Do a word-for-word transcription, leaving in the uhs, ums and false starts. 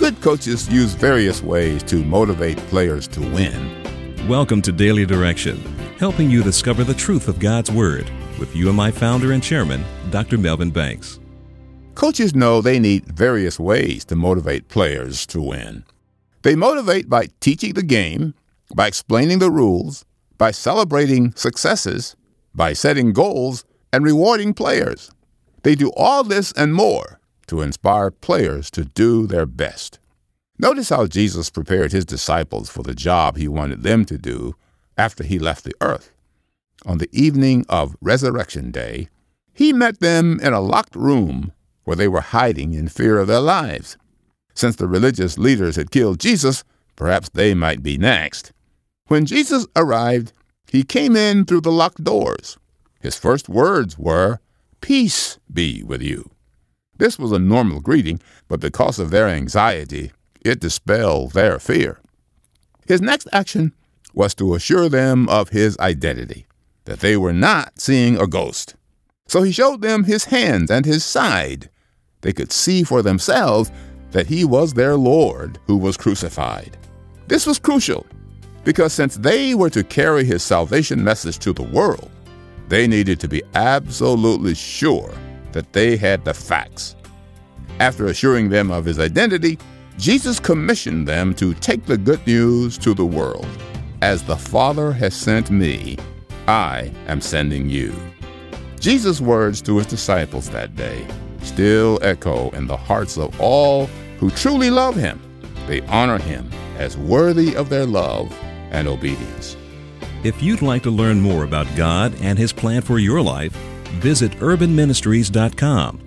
Good coaches use various ways to motivate players to win. Welcome to Daily Direction, helping you discover the truth of God's Word with U M I founder and chairman, Doctor Melvin Banks. Coaches know they need various ways to motivate players to win. They motivate by teaching the game, by explaining the rules, by celebrating successes, by setting goals and rewarding players. They do all this and more to inspire players to do their best. Notice how Jesus prepared his disciples for the job he wanted them to do after he left the earth. On the evening of Resurrection Day, he met them in a locked room where they were hiding in fear of their lives. Since the religious leaders had killed Jesus, perhaps they might be next. When Jesus arrived, he came in through the locked doors. His first words were, "Peace be with you." This was a normal greeting, but because of their anxiety, it dispelled their fear. His next action was to assure them of his identity, that they were not seeing a ghost. So he showed them his hands and his side. They could see for themselves that he was their Lord who was crucified. This was crucial because since they were to carry his salvation message to the world, they needed to be absolutely sure that they had the facts. After assuring them of his identity, Jesus commissioned them to take the good news to the world. As the Father has sent me, I am sending you. Jesus' words to his disciples that day still echo in the hearts of all who truly love him. They honor him as worthy of their love and obedience. If you'd like to learn more about God and his plan for your life, visit urban ministries dot com